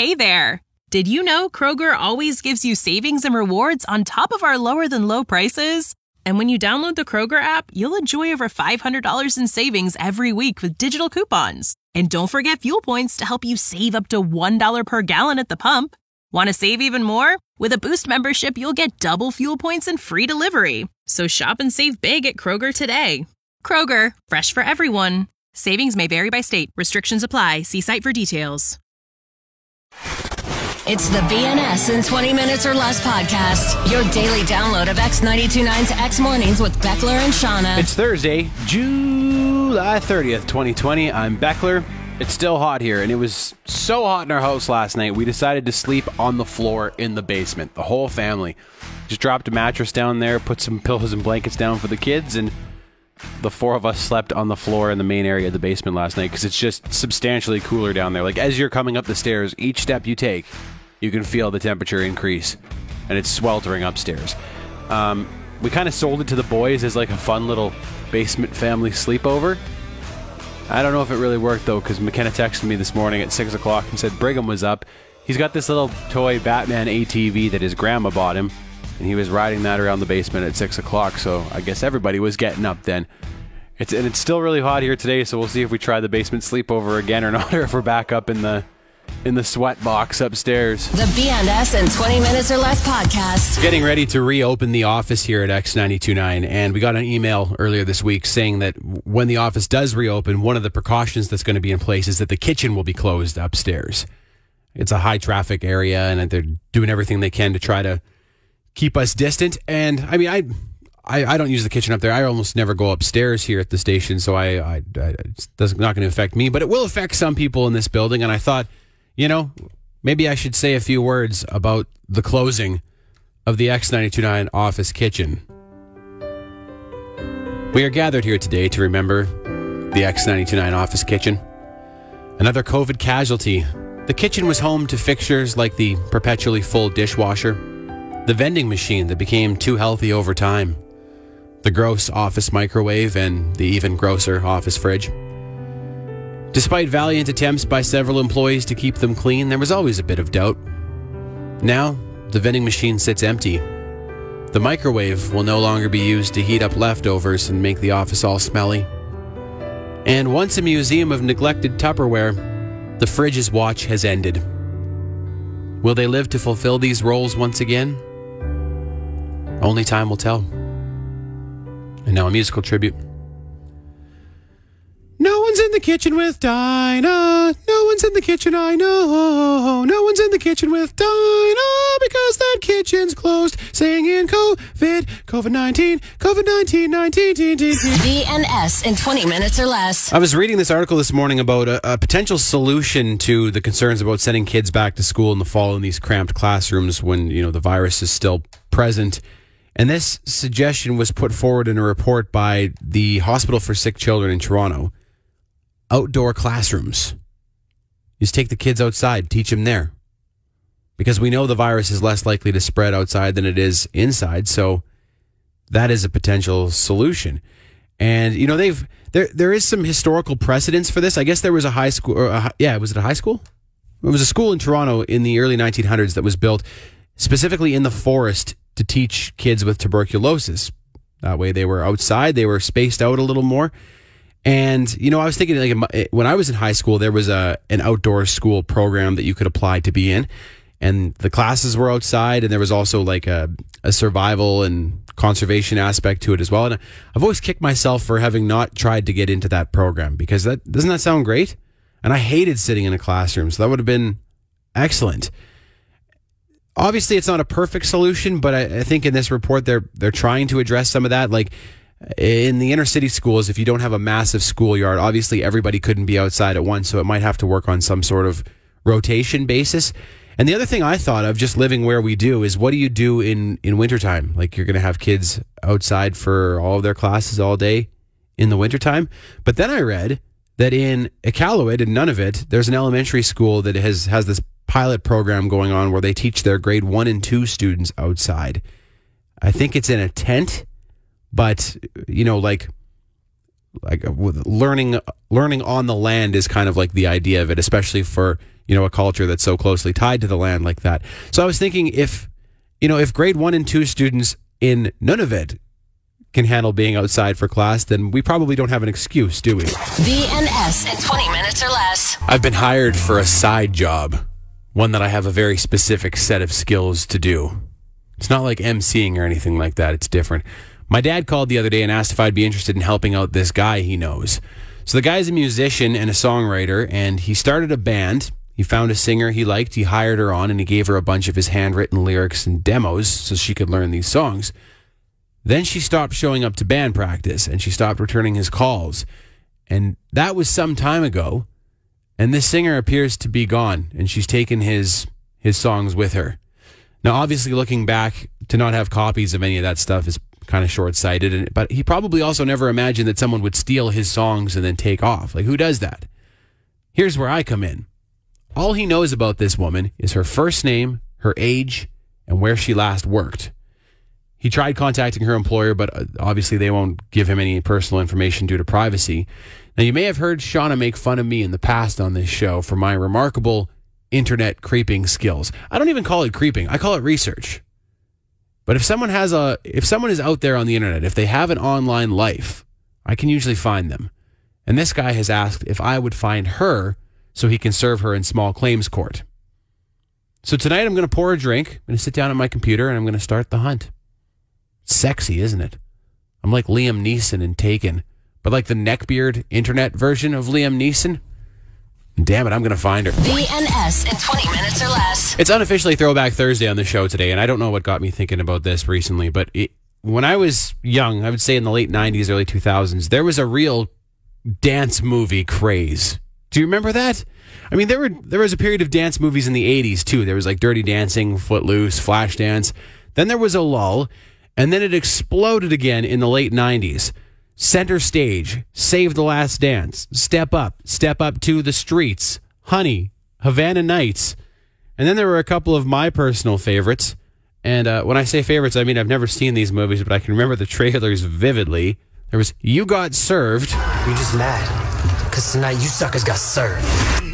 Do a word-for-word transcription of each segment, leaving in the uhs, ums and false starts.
Hey there! Did you know Kroger always gives you savings and rewards on top of our lower-than-low prices? And when you download the Kroger app, you'll enjoy over five hundred dollars in savings every week with digital coupons. And don't forget fuel points to help you save up to one dollar per gallon at the pump. Want to save even more? With a Boost membership, you'll get double fuel points and free delivery. So shop and save big at Kroger today. Kroger, fresh for everyone. Savings may vary by state. Restrictions apply. See site for details. It's the B N S in twenty minutes or less podcast. Your daily download of X ninety-two point nine's X Mornings with Beckler and Shauna. It's Thursday, July thirtieth, twenty twenty. I'm Beckler. It's still hot here, and it was so hot in our house last night, we decided to sleep on the floor in the basement. The whole family. Just dropped a mattress down there, put some pillows and blankets down for the kids, and the four of us slept on the floor in the main area of the basement last night because it's just substantially cooler down there. Like, as you're coming up the stairs, each step you take, you can feel the temperature increase, and it's sweltering upstairs. Um, we kind of sold it to the boys as like a fun little basement family sleepover. I don't know if it really worked, though, because McKenna texted me this morning at six o'clock and said Brigham was up. He's got this little toy Batman A T V that his grandma bought him, and he was riding that around the basement at six o'clock, so I guess everybody was getting up then. It's And it's still really hot here today, so we'll see if we try the basement sleepover again or not, or if we're back up in the in the sweat box upstairs. The B N S in twenty minutes or less podcast. Getting ready to reopen the office here at X ninety-two point nine, and we got an email earlier this week saying that when the office does reopen, one of the precautions that's going to be in place is that the kitchen will be closed upstairs. It's a high traffic area, and they're doing everything they can to try to keep us distant. And I mean, I, I, I don't use the kitchen up there. I almost never go upstairs here at the station, so I, I, I it's doesn't not going to affect me, but it will affect some people in this building. And I thought, you know, maybe I should say a few words about the closing of the X ninety-two point nine office kitchen. We are gathered here today to remember the X ninety-two point nine office kitchen. Another COVID casualty. The kitchen was home to fixtures like the perpetually full dishwasher, the vending machine that became too healthy over time, the gross office microwave, and the even grosser office fridge. Despite valiant attempts by several employees to keep them clean, there was always a bit of doubt. Now, the vending machine sits empty. The microwave will no longer be used to heat up leftovers and make the office all smelly. And once a museum of neglected Tupperware, the fridge's watch has ended. Will they live to fulfill these roles once again? Only time will tell. And now a musical tribute. No one's in the kitchen with Dinah. No one's in the kitchen, I know. No one's in the kitchen with Dinah because that kitchen's closed. Singing COVID, COVID nineteen, COVID nineteen, nineteen, nineteen. B N S in twenty minutes or less. I was reading this article this morning about a, a potential solution to the concerns about sending kids back to school in the fall in these cramped classrooms when, you know, the virus is still present. And this suggestion was put forward in a report by the Hospital for Sick Children in Toronto. Outdoor classrooms. You just take the kids outside, teach them there. Because we know the virus is less likely to spread outside than it is inside, so that is a potential solution. And, you know, they've there there is some historical precedence for this. I guess there was a high school, or a, yeah, was it a high school? It was a school in Toronto in the early nineteen hundreds that was built specifically in the forest to teach kids with tuberculosis. That way they were outside, they were spaced out a little more. And, you know, I was thinking, like, when I was in high school, there was a an outdoor school program that you could apply to be in. And the classes were outside, and there was also, like, a, a survival and conservation aspect to it as well. And I've always kicked myself for having not tried to get into that program, because that doesn't that sound great? And I hated sitting in a classroom, so that would have been excellent. Obviously, it's not a perfect solution, but I, I think in this report, they're they're trying to address some of that. Like, in the inner city schools, if you don't have a massive schoolyard, obviously everybody couldn't be outside at once, so it might have to work on some sort of rotation basis. And the other thing I thought of, just living where we do, is what do you do in, in wintertime? Like, you're going to have kids outside for all of their classes all day in the wintertime. But then I read that in Iqaluit, in Nunavut, there's an elementary school that has, has this pilot program going on where they teach their grade one and two students outside. I think it's in a tent. But, you know, like, like learning learning on the land is kind of like the idea of it, especially for you know, a culture that's so closely tied to the land like that. So I was thinking if, you know, if grade one and two students in Nunavut can handle being outside for class, then we probably don't have an excuse, do we? B N S in twenty minutes or less. I've been hired for a side job, one that I have a very specific set of skills to do. It's not like emceeing or anything like that. It's different. My dad called the other day and asked if I'd be interested in helping out this guy he knows. So the guy's a musician and a songwriter, and he started a band. He found a singer he liked, he hired her on, and he gave her a bunch of his handwritten lyrics and demos so she could learn these songs. Then she stopped showing up to band practice, and she stopped returning his calls. And that was some time ago, and this singer appears to be gone, and she's taken his his songs with her. Now, obviously, looking back, to not have copies of any of that stuff is kind of short-sighted, and, but he probably also never imagined that someone would steal his songs and then take off. Like, who does that? Here's where I come in. All he knows about this woman is her first name, her age, and where she last worked. He tried contacting her employer, but obviously they won't give him any personal information due to privacy. Now, you may have heard Shauna make fun of me in the past on this show for my remarkable internet creeping skills. I don't even call it creeping. I call it research. But if someone has a, if someone is out there on the internet, if they have an online life, I can usually find them. And this guy has asked if I would find her so he can serve her in small claims court. So tonight I'm going to pour a drink, I'm going to sit down at my computer, and I'm going to start the hunt. It's sexy, isn't it? I'm like Liam Neeson in Taken, but like the neckbeard internet version of Liam Neeson. Damn it, I'm going to find her. B N S in twenty minutes or less. It's unofficially Throwback Thursday on the show today, and I don't know what got me thinking about this recently, but it, when I was young, I would say in the late nineties, early two thousands, there was a real dance movie craze. Do you remember that? I mean, there were there was a period of dance movies in the eighties, too. There was like Dirty Dancing, Footloose, Flashdance. Then there was a lull, and then it exploded again in the late nineties. Center Stage, Save the Last Dance, Step Up, Step Up to the Streets, Honey, Havana Nights. And then there were a couple of my personal favorites. And uh, when I say favorites, I mean I've never seen these movies, but I can remember the trailers vividly. There was You Got Served. You just mad, because tonight you suckers got served.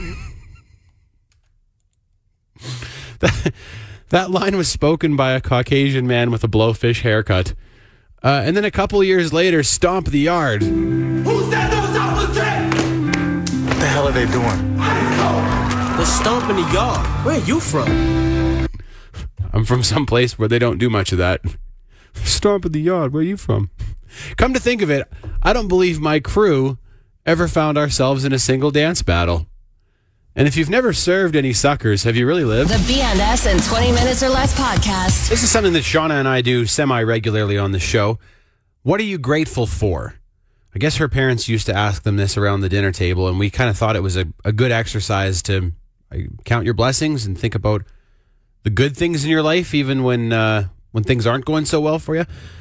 that, that line was spoken by a Caucasian man with a blowfish haircut. Uh, and then a couple years later, Stomp the Yard. Who said there was opposite? What the hell are they doing? They're stomping the yard. Where are you from? I'm from some place where they don't do much of that. Stomping the Yard. Where are you from? Come to think of it, I don't believe my crew ever found ourselves in a single dance battle. And if you've never served any suckers, have you really lived? The B N S in twenty minutes or less podcast. This is something that Shauna and I do semi-regularly on the show. What are you grateful for? I guess her parents used to ask them this around the dinner table, and we kind of thought it was a, a good exercise to count your blessings and think about the good things in your life, even when uh, when things aren't going so well for you.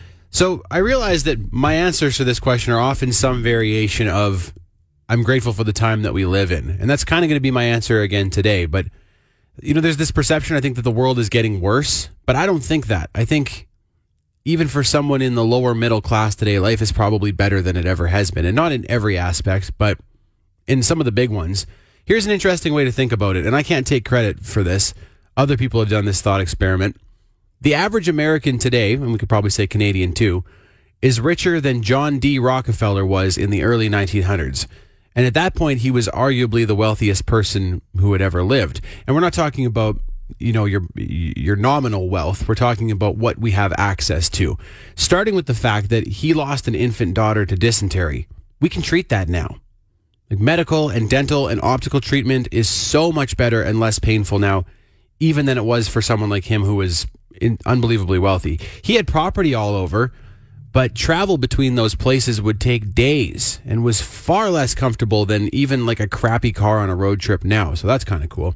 So I realized that my answers to this question are often some variation of I'm grateful for the time that we live in. And that's kind of going to be my answer again today. But, you know, there's this perception, I think, that the world is getting worse. But I don't think that. I think even for someone in the lower middle class today, life is probably better than it ever has been. And not in every aspect, but in some of the big ones. Here's an interesting way to think about it. And I can't take credit for this. Other people have done this thought experiment. The average American today, and we could probably say Canadian too, is richer than John D. Rockefeller was in the early nineteen hundreds. And at that point, he was arguably the wealthiest person who had ever lived. And we're not talking about, you know, your your nominal wealth. We're talking about what we have access to. Starting with the fact that he lost an infant daughter to dysentery. We can treat that now. Like medical and dental and optical treatment is so much better and less painful now, even than it was for someone like him who was in, unbelievably wealthy. He had property all over, but travel between those places would take days and was far less comfortable than even like a crappy car on a road trip now. So that's kind of cool.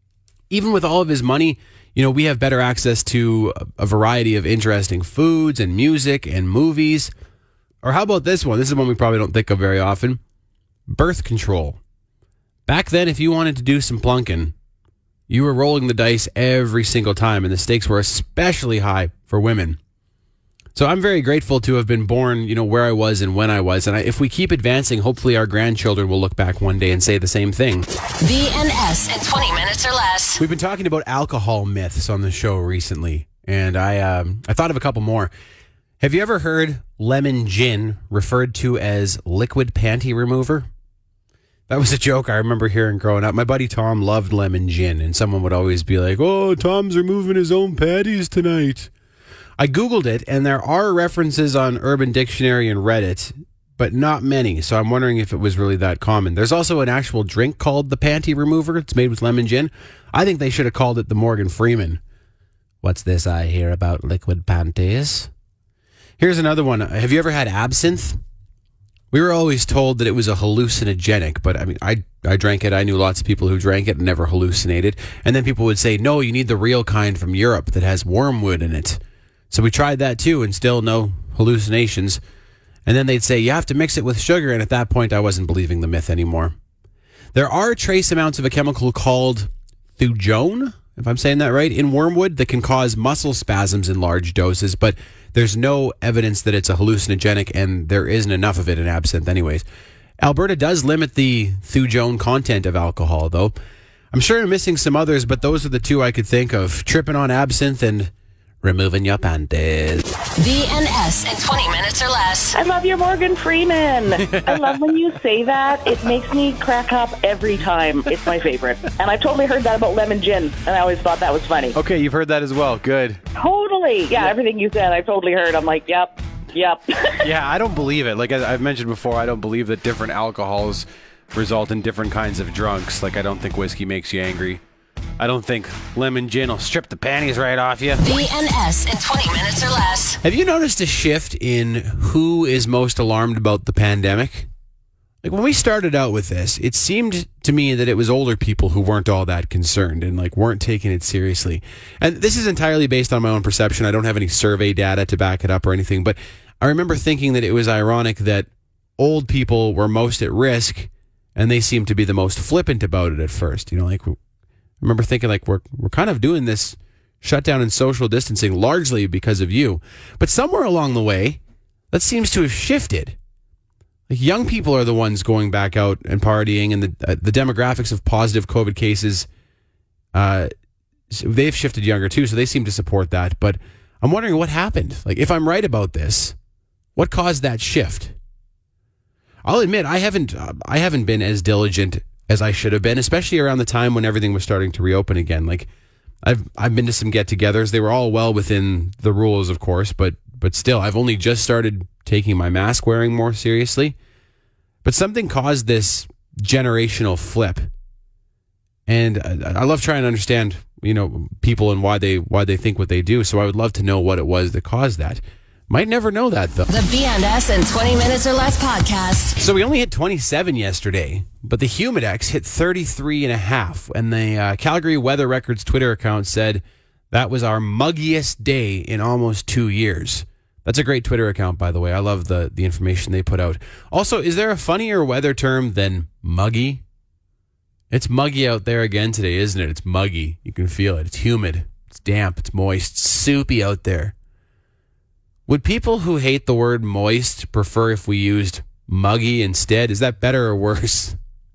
Even with all of his money, you know, we have better access to a variety of interesting foods and music and movies. Or how about this one? This is one we probably don't think of very often. Birth control. Back then, if you wanted to do some plunking, you were rolling the dice every single time, and the stakes were especially high for women. So I'm very grateful to have been born, you know, where I was and when I was. And I, if we keep advancing, hopefully our grandchildren will look back one day and say the same thing. B N S in twenty minutes or less. We've been talking about alcohol myths on the show recently, and I um, I thought of a couple more. Have you ever heard lemon gin referred to as liquid panty remover? That was a joke I remember hearing growing up. My buddy Tom loved lemon gin, and someone would always be like, "Oh, Tom's removing his own panties tonight." I Googled it, and there are references on Urban Dictionary and Reddit, but not many, so I'm wondering if it was really that common. There's also an actual drink called the Panty Remover. It's made with lemon gin. I think they should have called it the Morgan Freeman. What's this I hear about liquid panties? Here's another one. Have you ever had absinthe? We were always told that it was a hallucinogenic, but I mean, I I drank it. I knew lots of people who drank it and never hallucinated. And then people would say, no, you need the real kind from Europe that has wormwood in it. So we tried that too, and still no hallucinations. And then they'd say, you have to mix it with sugar. And at that point, I wasn't believing the myth anymore. There are trace amounts of a chemical called thujone, if I'm saying that right, in wormwood that can cause muscle spasms in large doses, but there's no evidence that it's a hallucinogenic, and there isn't enough of it in absinthe anyways. Alberta does limit the thujone content of alcohol, though. I'm sure I'm missing some others, but those are the two I could think of. Tripping on absinthe and removing your panties. B N S in twenty minutes or less. I love your Morgan Freeman. I love when you say that. It makes me crack up every time. It's my favorite. And I've totally heard that about lemon gin, and I always thought that was funny. Okay, you've heard that as well. Good. Totally. Yeah, yeah. Everything you said, I've totally heard. I'm like, yep, yep. Yeah, I don't believe it. Like I've mentioned before, I don't believe that different alcohols result in different kinds of drunks. Like I don't think whiskey makes you angry. I don't think lemon gin will strip the panties right off you. B N S in twenty minutes or less. Have you noticed a shift in who is most alarmed about the pandemic? Like when we started out with this, it seemed to me that it was older people who weren't all that concerned and like weren't taking it seriously. And this is entirely based on my own perception. I don't have any survey data to back it up or anything, but I remember thinking that it was ironic that old people were most at risk and they seemed to be the most flippant about it at first. You know, like I remember thinking like we're we're kind of doing this shutdown and social distancing largely because of you. But somewhere along the way, that seems to have shifted. Like young people are the ones going back out and partying, and the uh, the demographics of positive COVID cases, uh, they've shifted younger too, so they seem to support that. But I'm wondering what happened. Like if I'm right about this, what caused that shift? I'll admit I haven't uh, I haven't been as diligent as I should have been, especially around the time when everything was starting to reopen again. Like I've I've been to some get-togethers. They were all well within the rules, of course, but but still, I've only just started taking my mask wearing more seriously. But something caused this generational flip, and I, I love trying to understand, you know, people and why they why they think what they do. So I would love to know what it was that caused that. Might never know that, though. The B N S in twenty minutes or less podcast. So we only hit twenty-seven yesterday, but the Humidex hit thirty-three and a half. And the uh, Calgary Weather Records Twitter account said that was our muggiest day in almost two years. That's a great Twitter account, by the way. I love the, the information they put out. Also, is there a funnier weather term than muggy? It's muggy out there again today, isn't it? It's muggy. You can feel it. It's humid. It's damp. It's moist. It's soupy out there. Would people who hate the word moist prefer if we used muggy instead? Is that better or worse?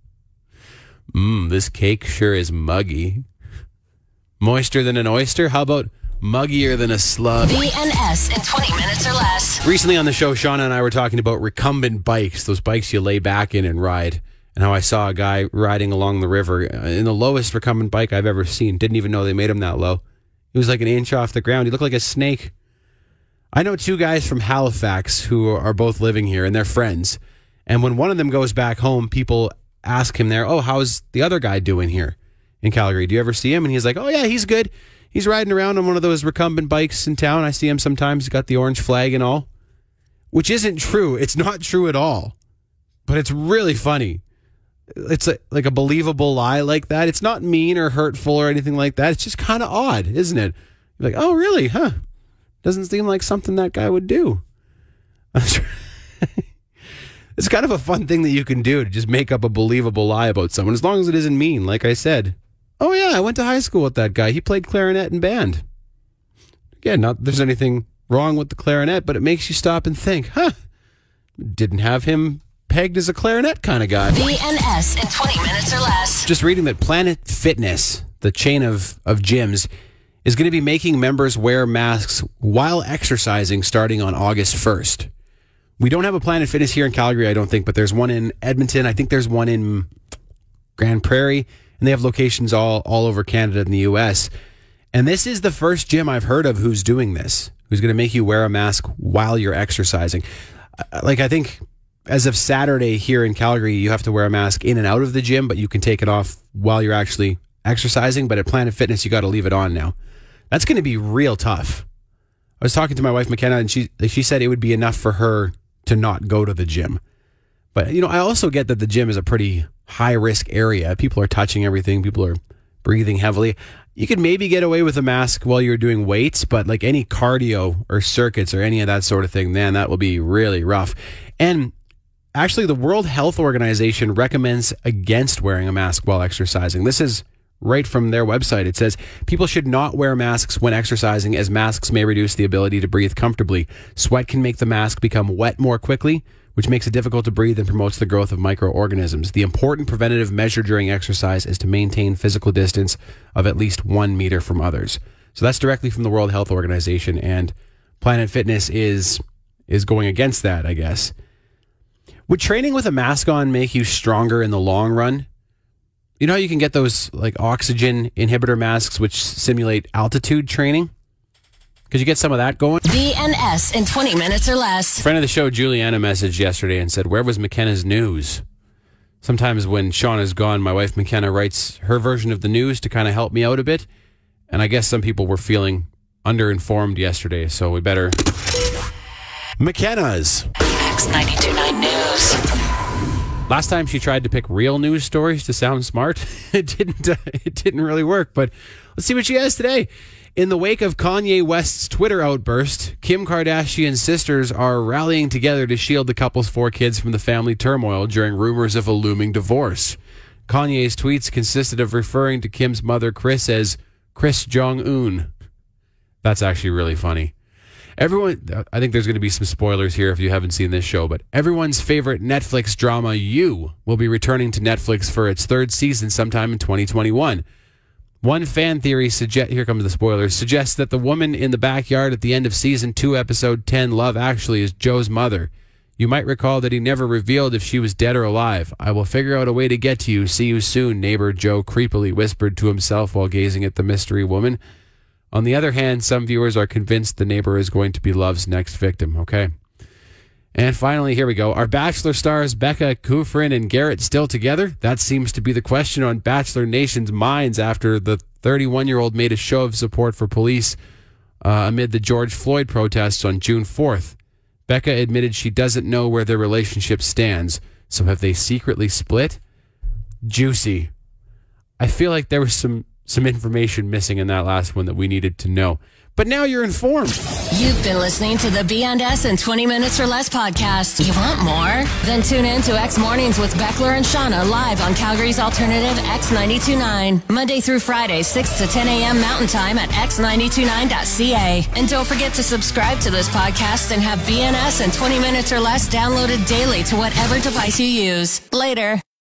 Mmm, this cake sure is muggy. Moister than an oyster? How about muggier than a slug? B N S in twenty minutes or less. Recently on the show, Shauna and I were talking about recumbent bikes, those bikes you lay back in and ride, and how I saw a guy riding along the river in the lowest recumbent bike I've ever seen. Didn't even know they made him that low. He was like an inch off the ground. He looked like a snake. I know two guys from Halifax who are both living here, and they're friends. And when one of them goes back home, people ask him there, oh, how's the other guy doing here in Calgary? Do you ever see him? And he's like, oh, yeah, he's good. He's riding around on one of those recumbent bikes in town. I see him sometimes. He's got the orange flag and all, which isn't true. It's not true at all, but it's really funny. It's a, like a believable lie like that. It's not mean or hurtful or anything like that. It's just kind of odd, isn't it? You're like, oh, really? Huh? Doesn't seem like something that guy would do. It's kind of a fun thing that you can do to just make up a believable lie about someone, as long as it isn't mean. Like I said, oh yeah, I went to high school with that guy. He played clarinet and band. Yeah, not that there's anything wrong with the clarinet, but it makes you stop and think, huh, didn't have him pegged as a clarinet kind of guy. B N S in twenty minutes or less. Just reading that Planet Fitness, the chain of, of gyms, is going to be making members wear masks while exercising starting on August first. We don't have a Planet Fitness here in Calgary, I don't think, but there's one in Edmonton. I think there's one in Grand Prairie, and they have locations all, all over Canada and the U S. And this is the first gym I've heard of who's doing this, who's going to make you wear a mask while you're exercising. Like, I think as of Saturday here in Calgary, you have to wear a mask in and out of the gym, but you can take it off while you're actually exercising. But at Planet Fitness, you got to leave it on now. That's going to be real tough. I was talking to my wife, McKenna, and she she said it would be enough for her to not go to the gym. But, you know, I also get that the gym is a pretty high-risk area. People are touching everything. People are breathing heavily. You could maybe get away with a mask while you're doing weights, but like any cardio or circuits or any of that sort of thing, man, that will be really rough. And actually, the World Health Organization recommends against wearing a mask while exercising. This is right from their website. It says people should not wear masks when exercising, as masks may reduce the ability to breathe comfortably. Sweat can make the mask become wet more quickly, which makes it difficult to breathe and promotes the growth of microorganisms. The important preventative measure during exercise is to maintain physical distance of at least one meter from others. So that's directly from the World Health Organization, and Planet Fitness is is going against that, I guess. Would training with a mask on make you stronger in the long run? You know how you can get those like oxygen inhibitor masks which simulate altitude training? Could you get some of that going? B N S in twenty minutes or less. Friend of the show, Juliana, messaged yesterday and said, where was McKenna's news? Sometimes when Sean is gone, my wife McKenna writes her version of the news to kind of help me out a bit. And I guess some people were feeling underinformed yesterday, so we better... McKenna's X ninety-two point nine News. Last time she tried to pick real news stories to sound smart, it didn't uh, it didn't really work, but let's see what she has today. In the wake of Kanye West's Twitter outburst, Kim Kardashian's sisters are rallying together to shield the couple's four kids from the family turmoil during rumors of a looming divorce. Kanye's tweets consisted of referring to Kim's mother, Kris, as Kris Jong-un. That's actually really funny. Everyone, I think there's going to be some spoilers here if you haven't seen this show, but everyone's favorite Netflix drama, You, will be returning to Netflix for its third season sometime in twenty twenty-one. One fan theory, suggest, here comes the spoilers, suggests that the woman in the backyard at the end of season two, episode ten, Love Actually, is Joe's mother. You might recall that he never revealed if she was dead or alive. I will figure out a way to get to you. See you soon, neighbor Joe creepily whispered to himself while gazing at the mystery woman. On the other hand, some viewers are convinced the neighbor is going to be Love's next victim, okay? And finally, here we go. Are Bachelor stars Becca Kufrin and Garrett still together? That seems to be the question on Bachelor Nation's minds after the thirty-one-year-old made a show of support for police uh, amid the George Floyd protests on June fourth. Becca admitted she doesn't know where their relationship stands, so have they secretly split? Juicy. I feel like there was some... some information missing in that last one that we needed to know. But now you're informed. You've been listening to the B N S in twenty minutes or less podcast. You want more? Then tune in to X Mornings with Beckler and Shauna live on Calgary's alternative X ninety-two point nine. Monday through Friday, six to ten a.m. Mountain Time at x nine two nine dot c a. And don't forget to subscribe to this podcast and have B N S in twenty minutes or less downloaded daily to whatever device you use. Later.